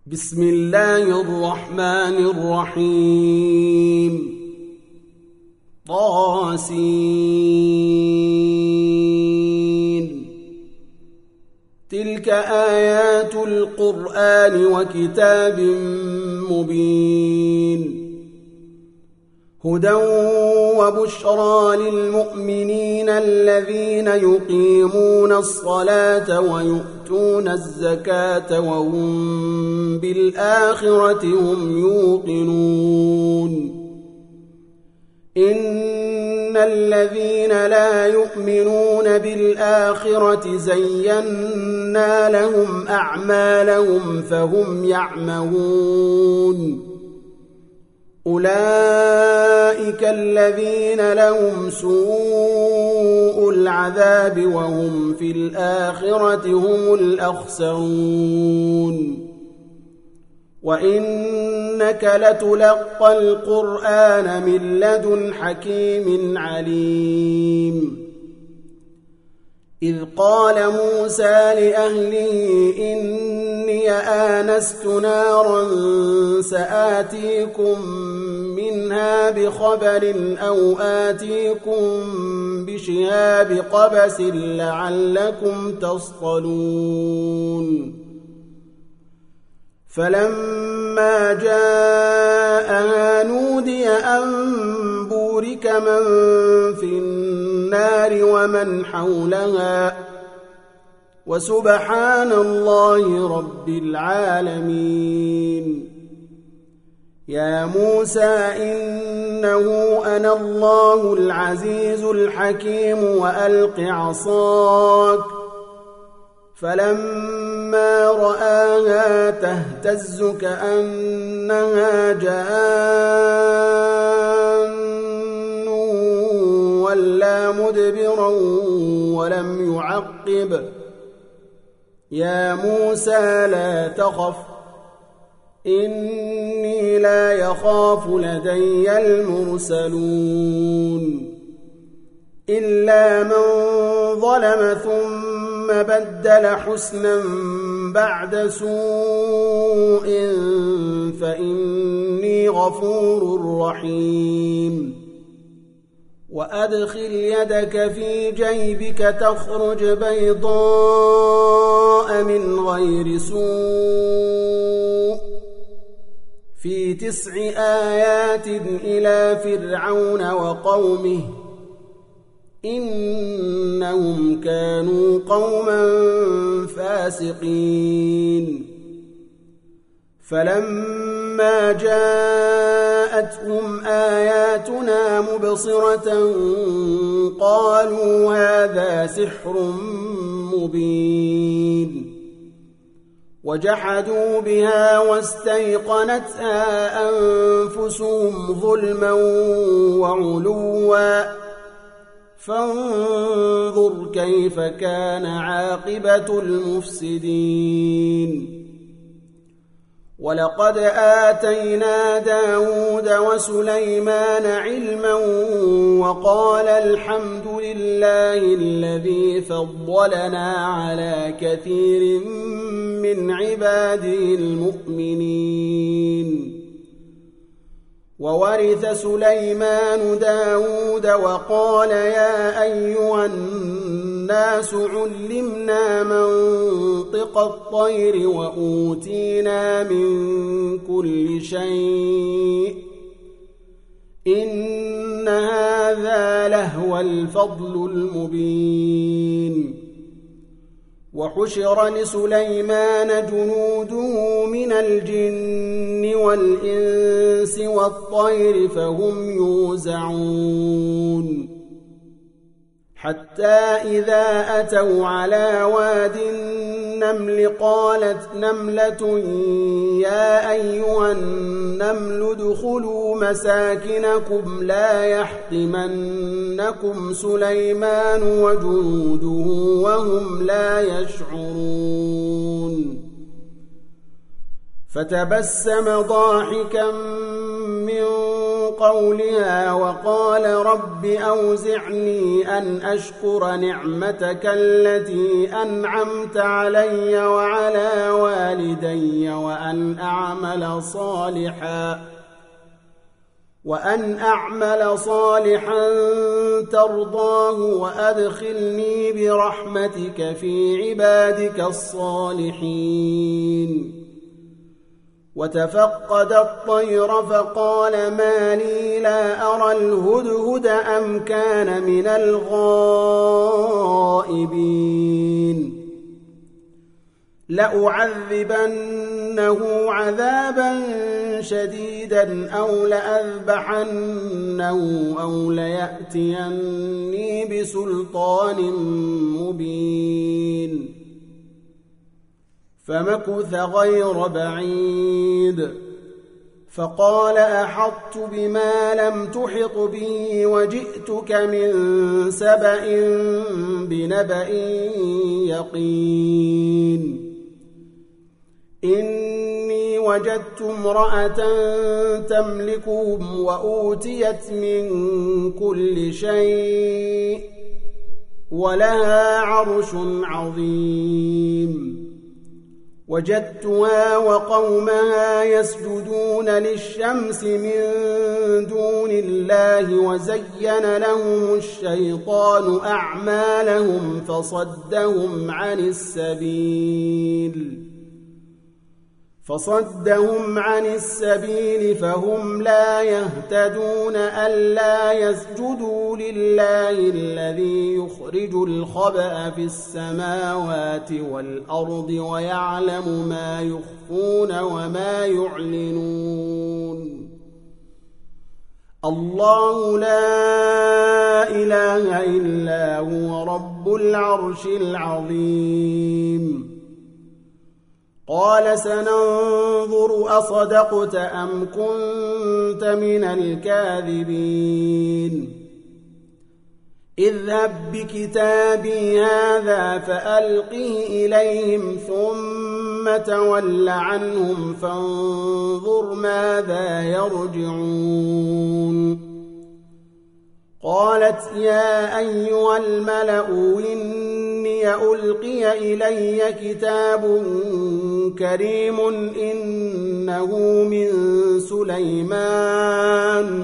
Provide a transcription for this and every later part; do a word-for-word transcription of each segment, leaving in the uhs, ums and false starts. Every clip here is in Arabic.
بسم الله الرحمن الرحيم طاسين تلك آيات القرآن وكتاب مبين هدى وبشرى للمؤمنين الذين يقيمون الصلاة ويؤتون الزكاة وهم بالآخرة هم يوقنون إن الذين لا يؤمنون بالآخرة زينا لهم أعمالهم فهم يعمهون أولئك الذين لهم سوء العذاب وهم في الآخرة هم الأخسرون وإنك لتلقى القرآن من لدن حكيم عليم إذ قال موسى لأهله إني آنست نارا سآتيكم منها بخبر أو آتيكم بشهاب قبس لعلكم تصطلون فلما جاءها نودي أن بورك من في النار ومن حولها وسبحان الله رب العالمين يا موسى إنه أنا الله العزيز الحكيم وألق عصاك فلما رآها تهتز كأنها جان ولا مدبرا ولم يعقب يا موسى لا تخف إني لا يخاف لدي المرسلون إلا من ظلم ثم بدل حسنا بعد سوء فإني غفور رحيم وأدخل يدك في جيبك تخرج بيضاء من غير سوء في تسع آيات إلى فرعون وقومه إنهم كانوا قوما فاسقين فلما جاءتهم آياتنا مبصرة قالوا هذا سحر مبين وجحدوا بها واستيقنتها أنفسهم ظلما وعلوا فانظر كيف كان عاقبة المفسدين ولقد آتينا داود وسليمان علما وقال الحمد لله الذي فضلنا على كثير من عباده المؤمنين وورث سليمان داود وقال يا أيها الناس علمنا منطق الطير وأوتينا من كل شيء إن هذا لهو الفضل المبين وحشر لسليمان جنوده من الجن والإنس والطير فهم يوزعون حتى إذا أتوا على واد النمل قالت نملة يا أيها النمل ادخلوا مساكنكم لا يحطمنكم سليمان وجنوده وهم لا يشعرون فتبسم ضاحكا من قولها وقال رب أوزعني أن أشكر نعمتك التي أنعمت علي وعلى والدي وأن أعمل صالحا وأن أعمل صالحا ترضاه وأدخلني برحمتك في عبادك الصالحين. وتفقد الطير فقال ما لي لا أرى الهدهد أم كان من الغائبين لأعذبنه عذابا شديدا أو لأذبحنه أو ليأتيني بسلطان مبين. فمكث غير بعيد فقال أحطت بما لم تحط به وجئتك من سبأ بنبأ يقين. إني وجدت امرأة تملكهم وأوتيت من كل شيء ولها عرش عظيم. وجدتها وقومها يسجدون للشمس من دون الله وزين لهم الشيطان أعمالهم فصدهم عن السبيل فصدهم عن السبيل فهم لا يهتدون ألا يسجدوا لله الذي يخرج الخبأ في السماوات والأرض ويعلم ما يخفون وما يعلنون. الله لا إله إلا هو رب العرش العظيم. قال سننظر أصدقت أم كنت من الكاذبين. اذهب بكتابي هذا فألقه إليهم ثم تول عنهم فانظر ماذا يرجعون. قالت يا أيها الملأ إني ألقي إلي كتاب كريم إنه من سليمان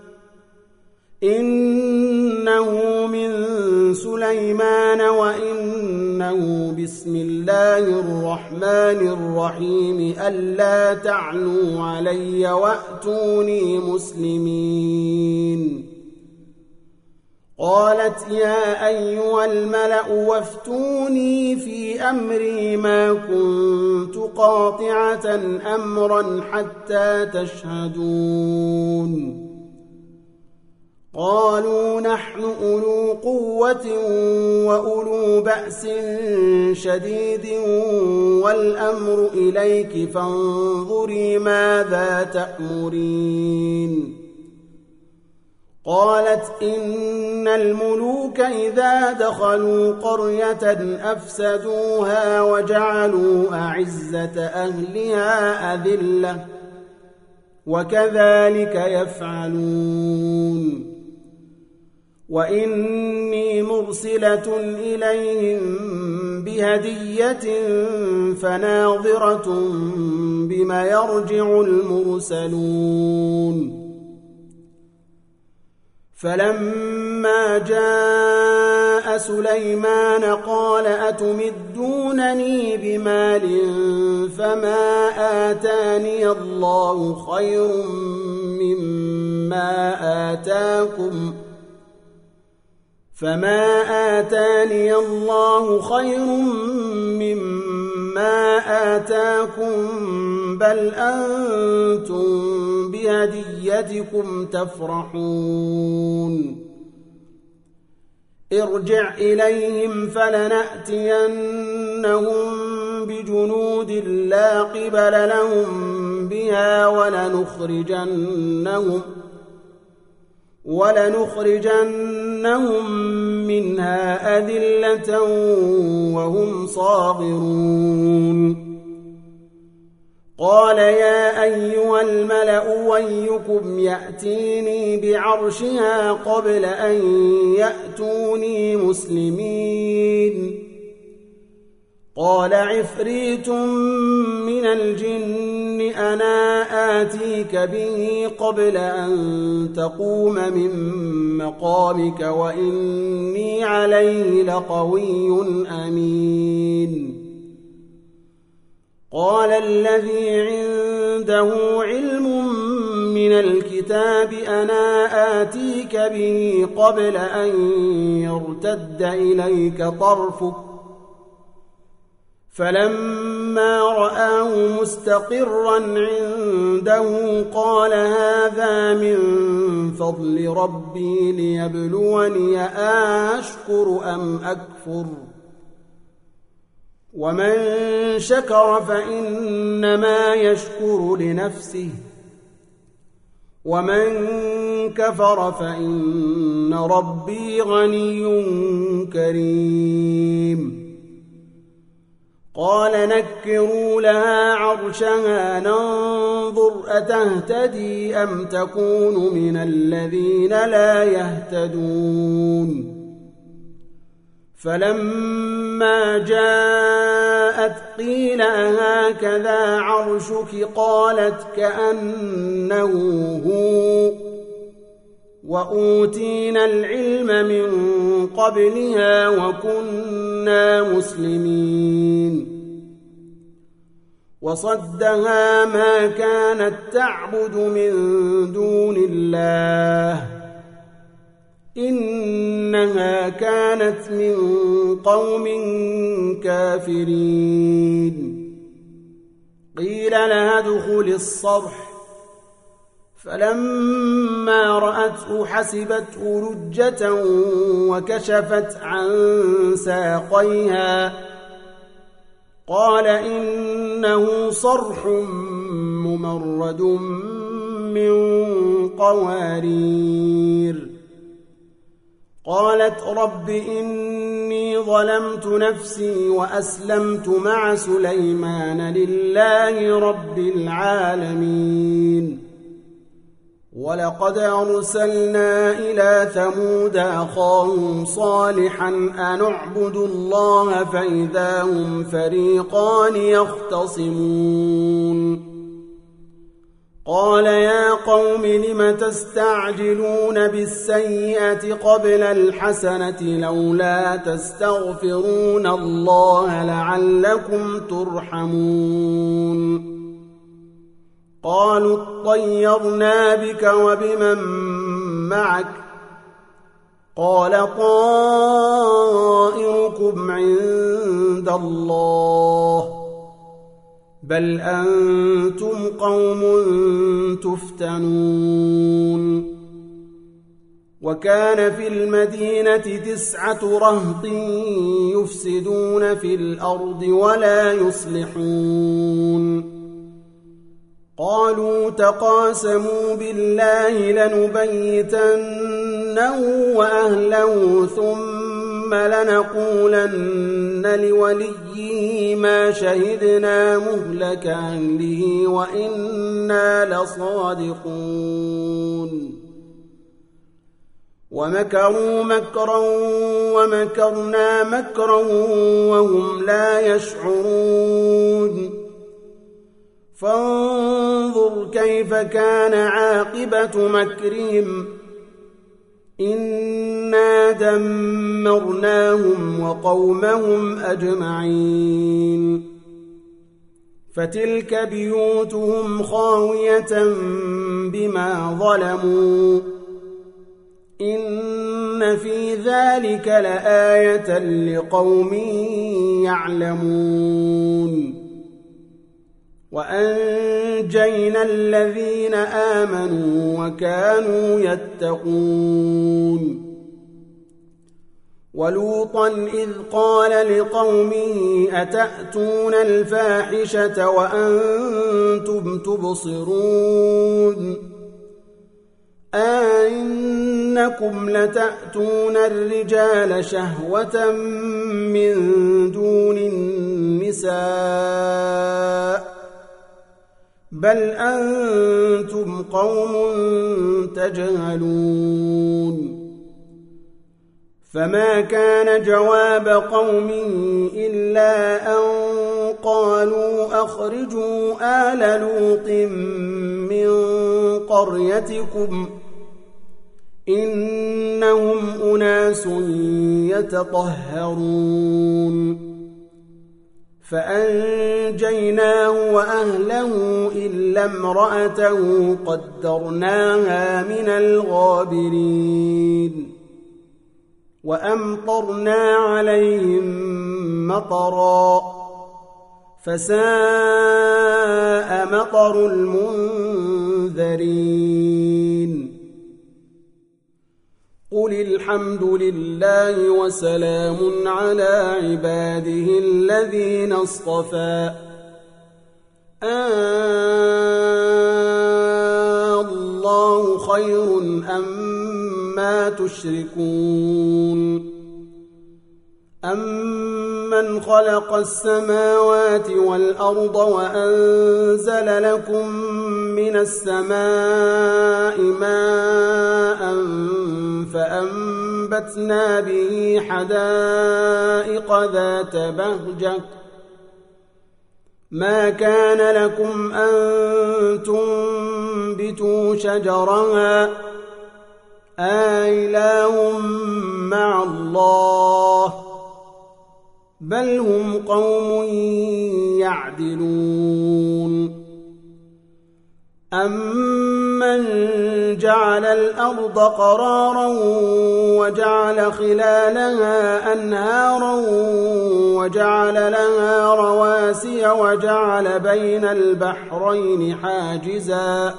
إنه من سليمان وإنه بسم الله الرحمن الرحيم ألا تعلوا علي وأتوني مسلمين. قالت يا أيها الملأ وافتوني في أمري ما كنت قاطعة أمرا حتى تشهدون. قالوا نحن أولو قوة وأولو بأس شديد والأمر إليك فانظري ماذا تأمرين. قالت إن الملوك إذا دخلوا قرية أفسدوها وجعلوا أعزة أهلها أذلة وكذلك يفعلون. وإني مرسلة إليهم بهدية فناظرة بما يرجع المرسلون. فلما جاء سليمان قال أتمدونني بمال فما آتاني الله خير مما آتاكم فما آتاني الله خير مما آتاكم بل أنتم بهديتكم تفرحون. ارجع إليهم فلنأتينهم بجنود لا قبل لهم بها ولنخرجنهم ولنخرجنهم منها أذلة وهم صاغرون. قال يا أيها الملأ ويكم يأتيني بعرشها قبل أن يأتوني مسلمين قال عفريت من الجن أنا آتيك به قبل أن تقوم من مقامك وإني عليه لقوي أمين قال الذي عنده علم من الكتاب أنا آتيك به قبل أن يرتد إليك طرفك فلما رآه مستقرا عنده قال هذا من فضل ربي ليبلوني أشكر أم أكفر ومن شكر فإنما يشكر لنفسه ومن كفر فإن ربي غني كريم قال نكروا لها عرشها ننظر أتهتدي أم تكون من الذين لا يهتدون فلما جاءت قيل هكذا عرشك قالت كأنه هو وأوتينا العلم من قبلها وكنا مسلمين وصدها ما كانت تعبد من دون الله إنها كانت من قوم كافرين قيل لها ادخل الصرح فلما رأته حسبته لجة وكشفت عن ساقيها قال إنه صرح ممرد من قوارير قالت رب إني ظلمت نفسي وأسلمت مع سليمان لله رب العالمين ولقد أرسلنا إلى ثمود أخاهم صالحا أن اعبدوا الله فإذا هم فريقان يختصمون قال يا قوم لم تستعجلون بالسيئة قبل الحسنة لولا تستغفرون الله لعلكم ترحمون قالوا اطيرنا بك وبمن معك قال طائركم عند الله بل أنتم قوم تفتنون وكان في المدينة تسعة رهط يفسدون في الأرض ولا يصلحون قالوا تقاسموا بالله لنبيتنه وأهله ثم لنقولن لوليه ما شهدنا مهلك أهله وإنا لصادقون ومكروا مكرا ومكرنا مكرا وهم لا يشعرون فانظر كيف كان عاقبة مكرهم إنا دمرناهم وقومهم أجمعين فتلك بيوتهم خاوية بما ظلموا إن في ذلك لآية لقوم يعلمون وأنجينا الذين آمنوا وكانوا يتقون ولوطا إذ قال لقومه أتأتون الفاحشة وأنتم تبصرون أئنكم لتأتون الرجال شهوة من دون النساء بل أنتم قوم تجهلون فما كان جواب قومه إلا أن قالوا أخرجوا آل لوط من قريتكم إنهم أناس يتطهرون فأنجيناه وأهله إلا امرأته قدرناها من الغابرين وأمطرنا عليهم مطرا فساء مطر المنذرين قل الحمد لله وسلام على عباده الذين اصطفى الله خير أما تشركون أمن خلق السماوات والأرض وأنزل لكم من السماء ماء فأنبتنا به حدائق ذات بهجة ما كان لكم أن تنبتوا شجرها أإله مع الله بل هم قوم يعدلون أمن جعل الأرض قرارا وجعل خلالها أنهارا وجعل لها رواسي وجعل بين البحرين حاجزا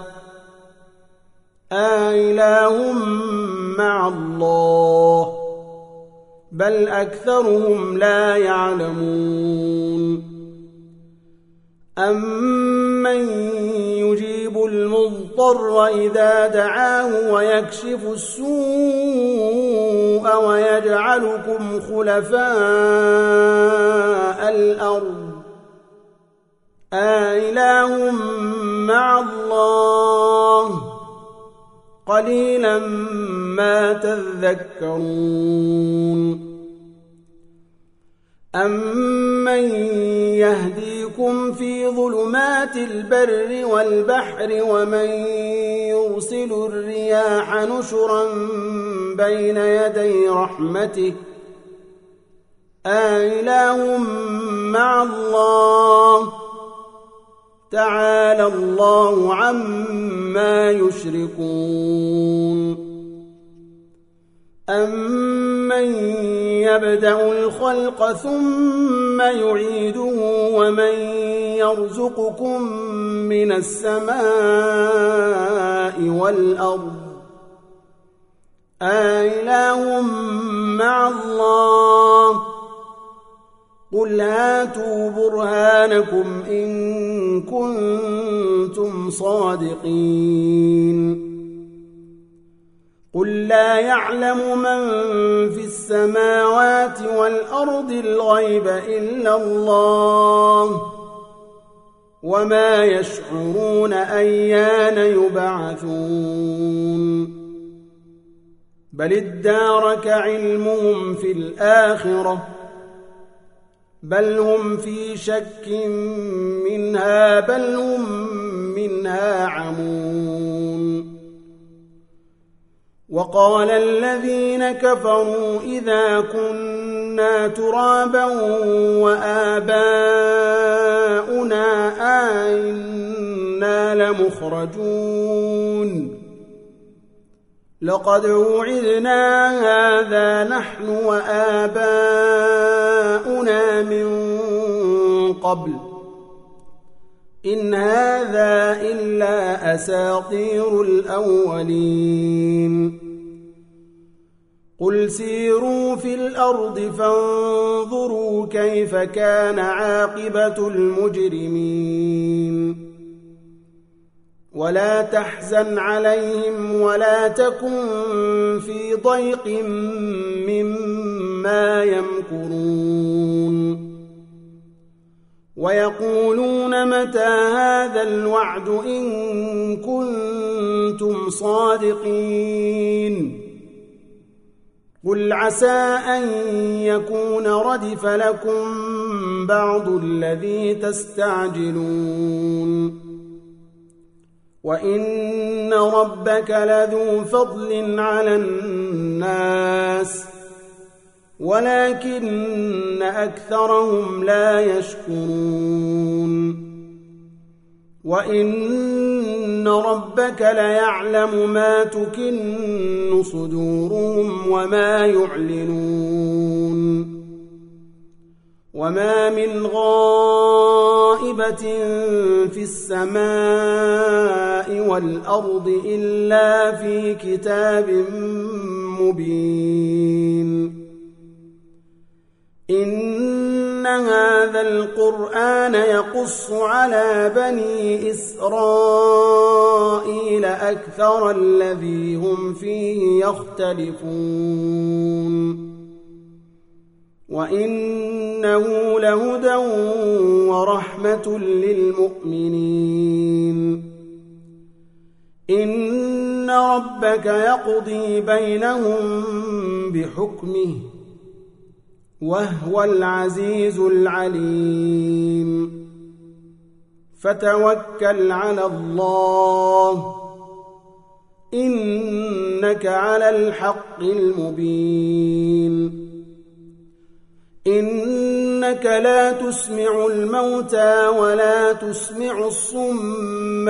أإله مع الله بل أكثرهم لا يعلمون أمن يجيب المضطر إذا دعاه ويكشف السوء ويجعلكم خلفاء الأرض أإله مع الله قليلا ما تذكرون أمن يهديكم في ظلمات البر والبحر ومن يرسل الرياح نشرا بين يدي رحمته أإله مع الله تعالى الله عما يشركون أمن يبدأ الخلق ثم يعيده ومن يرزقكم من السماء والأرض أإله مع الله قل هاتوا برهانكم إن كنتم صادقين قل لا يعلم من في السماوات والأرض الغيب إلا الله وما يشعرون أيان يبعثون بل ادارك علمهم في الآخرة بل هم في شك منها بل هم منها عمون وقال الذين كفروا إذا كنا ترابا وآباؤنا أئنا لمخرجون لقد وعدنا هذا نحن وآباؤنا من قبل إن هذا إلا أساطير الأولين قل سيروا في الأرض فانظروا كيف كان عاقبة المجرمين ولا تحزن عليهم ولا تكن في ضيق مما يمكرون ويقولون متى هذا الوعد إن كنتم صادقين قل عسى أن يكون ردف لكم بعض الذي تستعجلون وإن ربك لذو فضل على الناس ولكن أكثرهم لا يشكرون وإن ربك ليعلم ما تكن صدورهم وما يعلنون وما من غائبة في السماء والأرض إلا في كتاب مبين إن هذا القرآن يقص على بني إسرائيل أكثر الذي هم فيه يختلفون وإنه لهدى ورحمة للمؤمنين إن ربك يقضي بينهم بحكمه وهو العزيز العليم فتوكل على الله إنك على الحق المبين إنك لا تسمع الموتى ولا تسمع الصم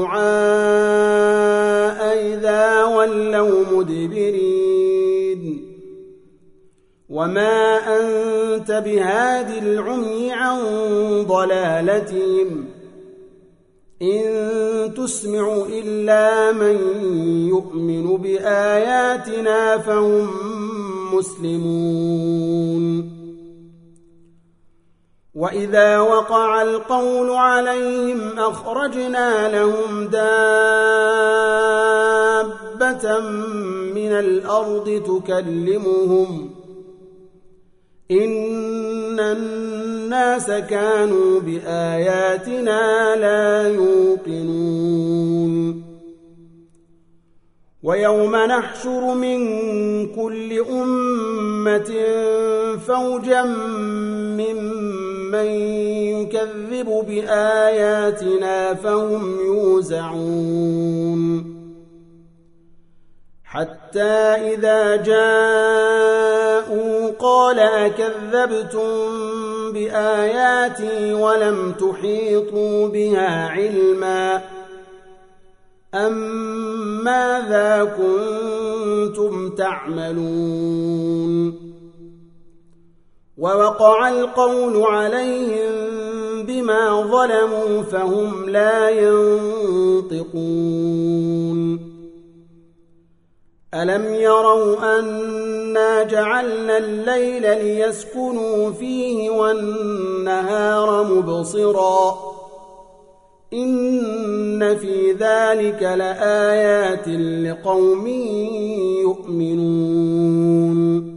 الدعاء إذا ولوا مدبرين وما أنت بهاد العمي عن ضلالتهم إن تسمع إلا من يؤمن بآياتنا فهم مسلمون وإذا وقع القول عليهم أخرجنا لهم دابة من الأرض تكلمهم إن الناس كانوا بآياتنا لا يوقنون ويوم نحشر من كل أمة فوجا ممن يكذب بآياتنا فهم يوزعون حتى إذا جاءوا قال أكذبتم بآياتي ولم تحيطوا بها علما أم ماذا كنتم تعملون ووقع القول عليهم بما ظلموا فهم لا ينطقون ألم يروا أنا جعلنا الليل ليسكنوا فيه والنهار مبصرا إن في ذلك لآيات لقوم يؤمنون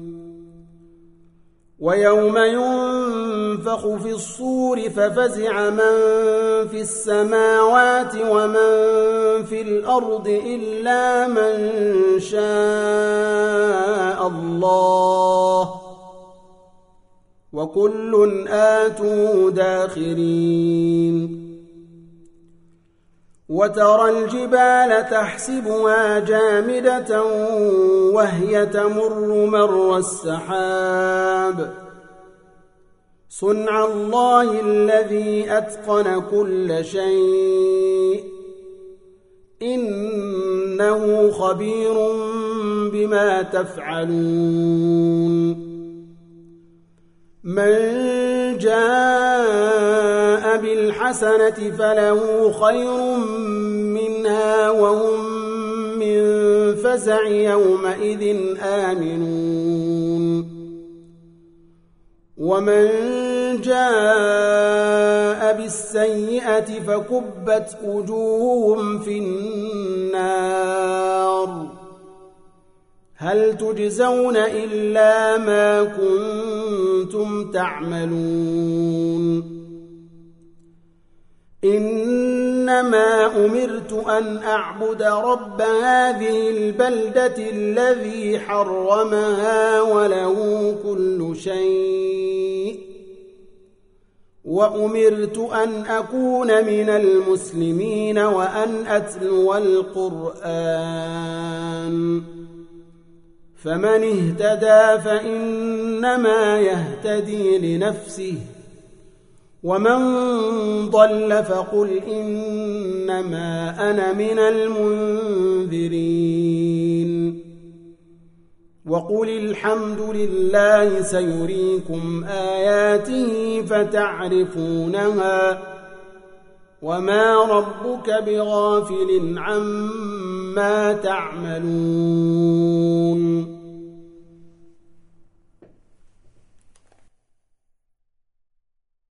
ويوم ينفخ في الصور ففزع من في السماوات ومن في الأرض إلا من شاء الله وكل آتوا داخرين وترى الجبال تحسبها جامدة وهي تمر مر السحاب صنع الله الذي أتقن كل شيء إنه خبير بما تفعلون من جاء بالحسنة فله خير منها وهم من فزع يومئذ آمنون ومن جاء بالسيئة فكبت وجوههم في النار هل تجزون إلا ما كنتم تعملون إنما أمرت أن أعبد رب هذه البلدة الذي حرمها وله كل شيء وأمرت أن أكون من المسلمين وأن أتلو القرآن فمن اهتدى فإنما يهتدي لنفسه ومن ضل فقل إنما أنا من المنذرين وقل الحمد لله سيريكم آياته فتعرفونها وما ربك بغافل عما تعملون